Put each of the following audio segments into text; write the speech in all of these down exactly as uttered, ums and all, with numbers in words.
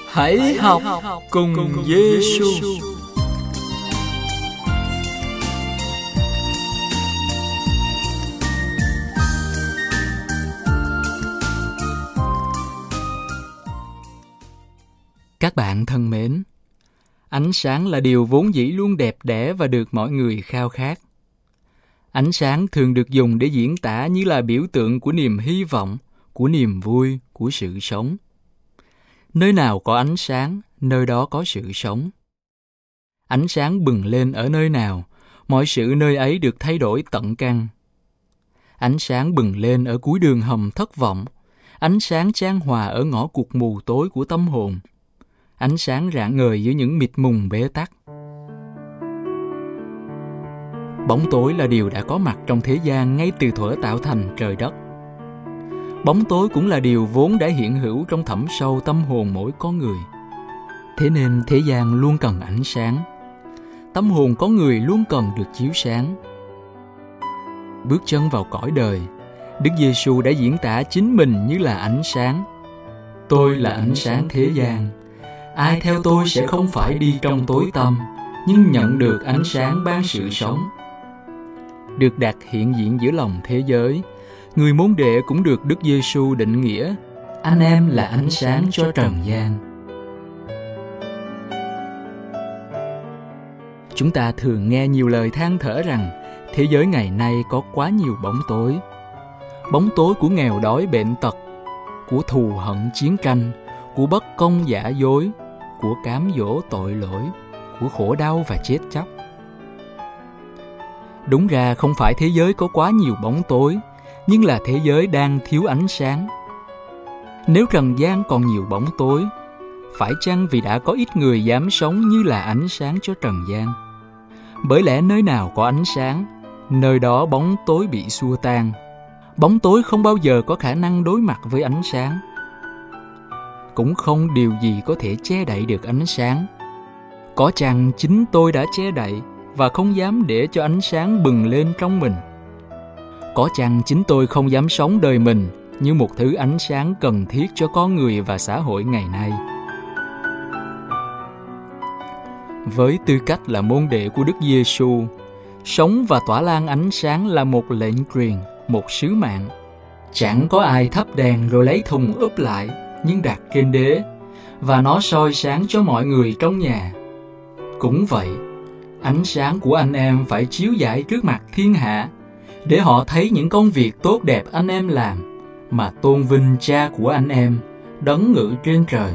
Hãy học cùng Giê-xu. Các bạn thân mến, ánh sáng là điều vốn dĩ luôn đẹp đẽ và được mọi người khao khát. Ánh sáng thường được dùng để diễn tả như là biểu tượng của niềm hy vọng, của niềm vui, của sự sống. Nơi nào có ánh sáng, nơi đó có sự sống. Ánh sáng bừng lên ở nơi nào, mọi sự nơi ấy được thay đổi tận căn. Ánh sáng bừng lên ở cuối đường hầm thất vọng, ánh sáng chan hòa ở ngõ cụt mù tối của tâm hồn. Ánh sáng rạng ngời giữa những mịt mùng bế tắc. Bóng tối là điều đã có mặt trong thế gian ngay từ thuở tạo thành trời đất. Bóng tối cũng là điều vốn đã hiện hữu trong thẳm sâu tâm hồn mỗi con người. Thế nên thế gian luôn cần ánh sáng. Tâm hồn con người luôn cần được chiếu sáng. Bước chân vào cõi đời, Đức Giê-xu đã diễn tả chính mình như là ánh sáng. Tôi là ánh sáng thế gian. Ai theo tôi sẽ không phải đi trong tối tăm, nhưng nhận được ánh sáng ban sự sống. Được đặt hiện diện giữa lòng thế giới, người môn đệ cũng được Đức Giê-xu định nghĩa: anh em là ánh sáng cho trần gian. Chúng ta thường nghe nhiều lời than thở rằng thế giới ngày nay có quá nhiều bóng tối. Bóng tối của nghèo đói bệnh tật, của thù hận chiến tranh, của bất công giả dối, của cám dỗ tội lỗi, của khổ đau và chết chóc. Đúng ra không phải thế giới có quá nhiều bóng tối, nhưng là thế giới đang thiếu ánh sáng. Nếu trần gian còn nhiều bóng tối, phải chăng vì đã có ít người dám sống như là ánh sáng cho trần gian? Bởi lẽ nơi nào có ánh sáng, nơi đó bóng tối bị xua tan. Bóng tối không bao giờ có khả năng đối mặt với ánh sáng. Cũng không điều gì có thể che đậy được ánh sáng. Có chăng chính tôi đã che đậy và không dám để cho ánh sáng bừng lên trong mình. Có chăng chính tôi không dám sống đời mình như một thứ ánh sáng cần thiết cho con người và xã hội ngày nay. Với tư cách là môn đệ của Đức Giê-xu, sống và tỏa lan ánh sáng là một lệnh truyền, một sứ mạng. Chẳng có ai thắp đèn rồi lấy thùng úp lại, nhưng đặt trên đế, và nó soi sáng cho mọi người trong nhà. Cũng vậy, ánh sáng của anh em phải chiếu rải trước mặt thiên hạ, để họ thấy những công việc tốt đẹp anh em làm, mà tôn vinh Cha của anh em, đấng ngự trên trời.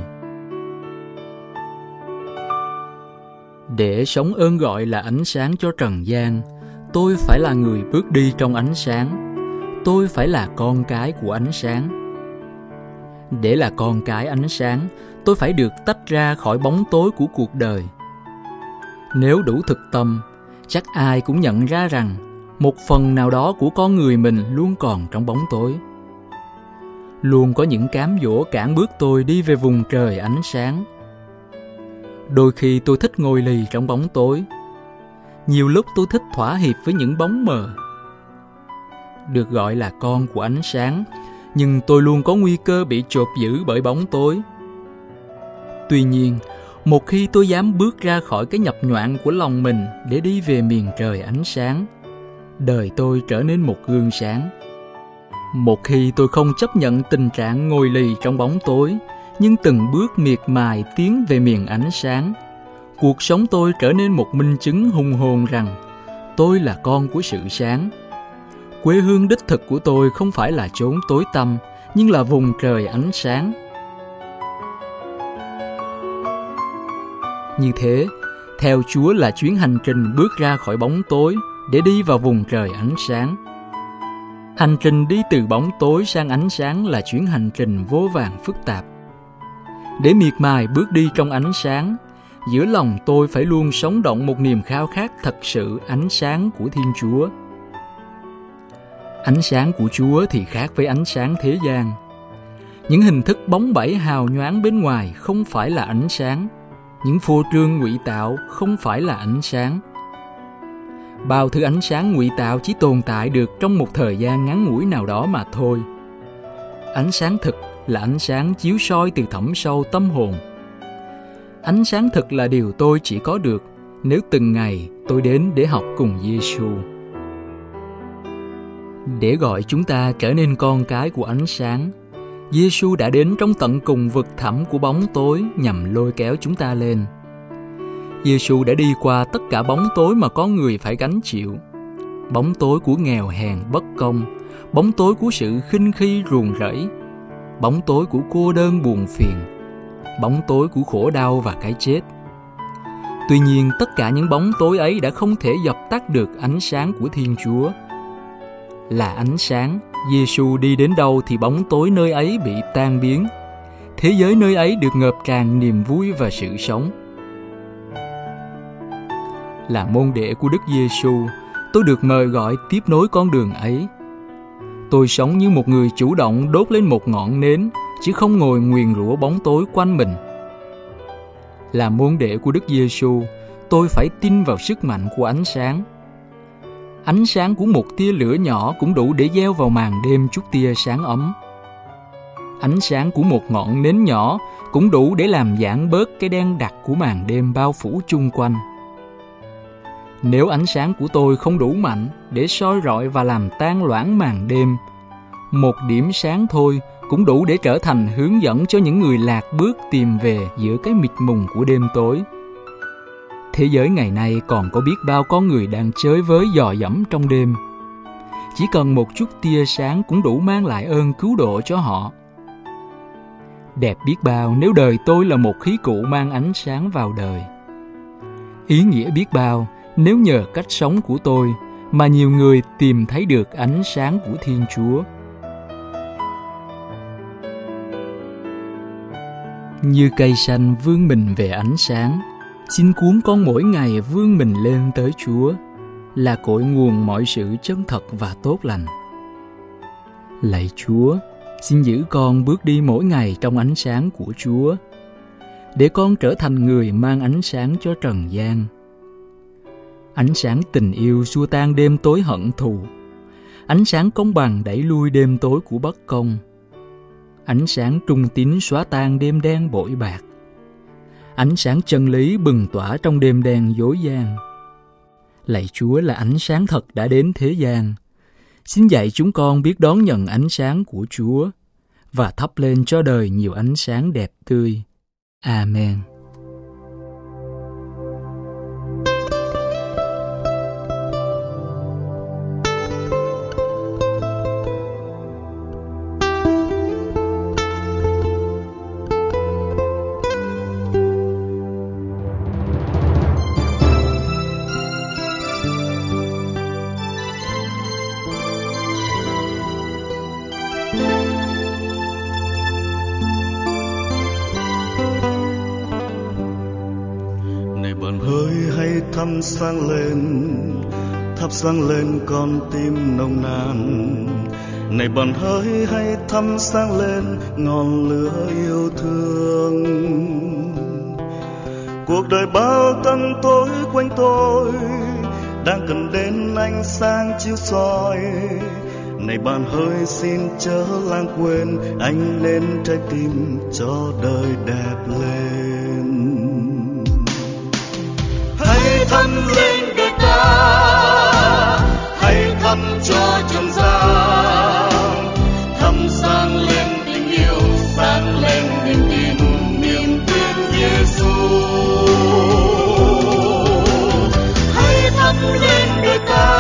Để sống ơn gọi là ánh sáng cho trần gian, tôi phải là người bước đi trong ánh sáng. Tôi phải là con cái của ánh sáng. Để là con cái ánh sáng, tôi phải được tách ra khỏi bóng tối của cuộc đời. Nếu đủ thực tâm, chắc ai cũng nhận ra rằng một phần nào đó của con người mình luôn còn trong bóng tối. Luôn có những cám dỗ cản bước tôi đi về vùng trời ánh sáng. Đôi khi tôi thích ngồi lì trong bóng tối. Nhiều lúc tôi thích thỏa hiệp với những bóng mờ. Được gọi là con của ánh sáng, nhưng tôi luôn có nguy cơ bị chộp giữ bởi bóng tối. Tuy nhiên, một khi tôi dám bước ra khỏi cái nhập nhoạng của lòng mình để đi về miền trời ánh sáng, đời tôi trở nên một gương sáng. Một khi tôi không chấp nhận tình trạng ngồi lì trong bóng tối, nhưng từng bước miệt mài tiến về miền ánh sáng, cuộc sống tôi trở nên một minh chứng hùng hồn rằng tôi là con của sự sáng. Quê hương đích thực của tôi không phải là chốn tối tăm, nhưng là vùng trời ánh sáng. Như thế, theo Chúa là chuyến hành trình bước ra khỏi bóng tối để đi vào vùng trời ánh sáng. Hành trình đi từ bóng tối sang ánh sáng là chuyến hành trình vô vàn phức tạp. Để miệt mài bước đi trong ánh sáng, giữa lòng tôi phải luôn sống động một niềm khao khát thật sự ánh sáng của Thiên Chúa. Ánh sáng của Chúa thì khác với ánh sáng thế gian. Những hình thức bóng bẩy hào nhoáng bên ngoài không phải là ánh sáng. Những phô trương ngụy tạo không phải là ánh sáng. Bao thứ ánh sáng ngụy tạo chỉ tồn tại được trong một thời gian ngắn ngủi nào đó mà thôi. Ánh sáng thực là ánh sáng chiếu soi từ thẳm sâu tâm hồn. Ánh sáng thực là điều tôi chỉ có được nếu từng ngày tôi đến để học cùng Giê-xu. Để gọi chúng ta trở nên con cái của ánh sáng, Giê-xu đã đến trong tận cùng vực thẳm của bóng tối nhằm lôi kéo chúng ta lên. Giê-xu đã đi qua tất cả bóng tối mà con người phải gánh chịu. Bóng tối của nghèo hèn bất công, bóng tối của sự khinh khi ruồng rẫy, bóng tối của cô đơn buồn phiền, bóng tối của khổ đau và cái chết. Tuy nhiên, tất cả những bóng tối ấy đã không thể dập tắt được ánh sáng của Thiên Chúa. Là ánh sáng, Giê-xu đi đến đâu thì bóng tối nơi ấy bị tan biến. Thế giới nơi ấy được ngập tràn niềm vui và sự sống. Là môn đệ của Đức Giê-xu, tôi được mời gọi tiếp nối con đường ấy. Tôi sống như một người chủ động đốt lên một ngọn nến, chứ không ngồi nguyền rủa bóng tối quanh mình. Là môn đệ của Đức Giê-xu, tôi phải tin vào sức mạnh của ánh sáng. Ánh sáng của một tia lửa nhỏ cũng đủ để gieo vào màn đêm chút tia sáng ấm. Ánh sáng của một ngọn nến nhỏ cũng đủ để làm giảm bớt cái đen đặc của màn đêm bao phủ chung quanh. Nếu ánh sáng của tôi không đủ mạnh để soi rọi và làm tan loãng màn đêm, một điểm sáng thôi cũng đủ để trở thành hướng dẫn cho những người lạc bước tìm về giữa cái mịt mùng của đêm tối. Thế giới ngày nay còn có biết bao con người đang chơi với dò dẫm trong đêm. Chỉ cần một chút tia sáng cũng đủ mang lại ơn cứu độ cho họ. Đẹp biết bao nếu đời tôi là một khí cụ mang ánh sáng vào đời. Ý nghĩa biết bao nếu nhờ cách sống của tôi mà nhiều người tìm thấy được ánh sáng của Thiên Chúa. Như cây xanh vươn mình về ánh sáng, xin cuốn con mỗi ngày vươn mình lên tới Chúa, là cội nguồn mọi sự chân thật và tốt lành. Lạy Chúa, xin giữ con bước đi mỗi ngày trong ánh sáng của Chúa, để con trở thành người mang ánh sáng cho trần gian. Ánh sáng tình yêu xua tan đêm tối hận thù, ánh sáng công bằng đẩy lui đêm tối của bất công, ánh sáng trung tín xóa tan đêm đen bội bạc, ánh sáng chân lý bừng tỏa trong đêm đen dối gian. Lạy Chúa là ánh sáng thật đã đến thế gian, xin dạy chúng con biết đón nhận ánh sáng của Chúa và thắp lên cho đời nhiều ánh sáng đẹp tươi. Amen. Thắp sáng lên, thắp sáng lên con tim nồng nàn. Này bạn hỡi hãy thắp sáng lên ngọn lửa yêu thương. Cuộc đời bao tăm tối quanh tôi đang cần đến ánh sáng chiếu soi. Này bạn hỡi xin chớ lãng quên, ánh lên trái tim cho đời đẹp lên. Hãy thắp lên đời ta, hãy thắp cho trần gian, thắp sáng lên tình yêu, sáng lên niềm tin, niềm tin Giêsu. Hãy thắp lên đời ta,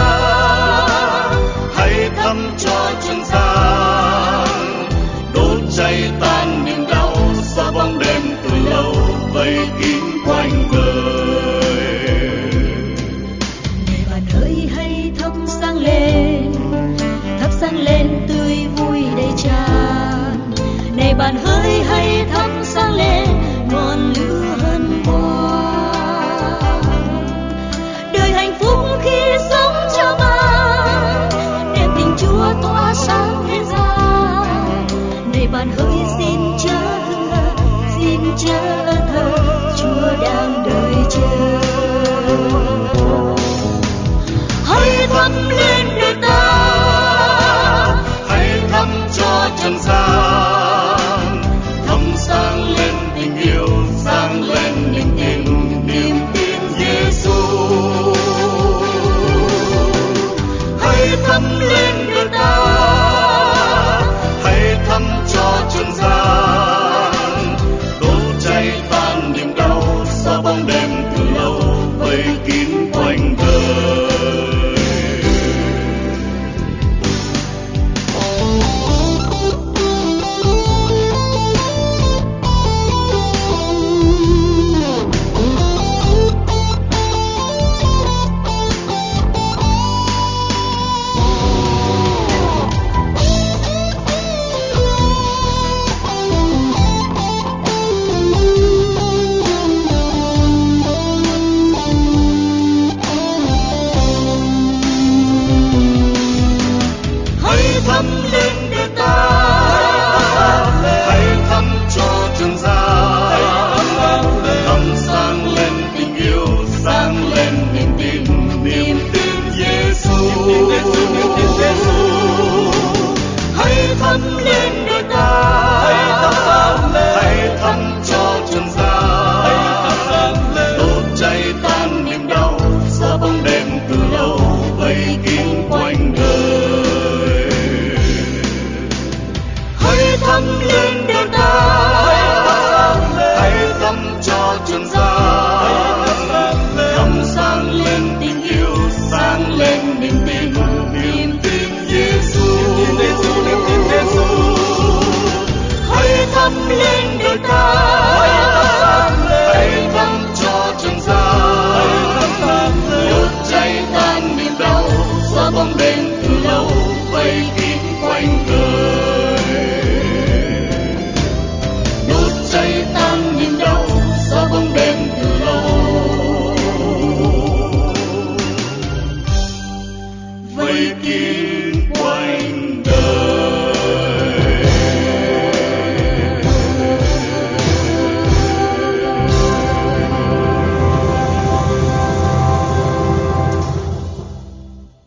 hãy thắp cho trần gian, đốt cháy tan niềm đau, xóa bóng đêm từ lâu vây kín quanh đời. Này bạn hỡi hãy thắp sáng lên ngọn lửa hân hoan. Đời hạnh phúc khi sống cho bạn, đem tình Chúa tỏa sáng thế gian. Này bạn hỡi xin chớ hững, xin chớ thờ, Chúa đang đợi chờ. Hãy thắp lên đời ta, hãy thắp cho trần gian, thắp sáng lên tình yêu, sáng lên niềm thắp lên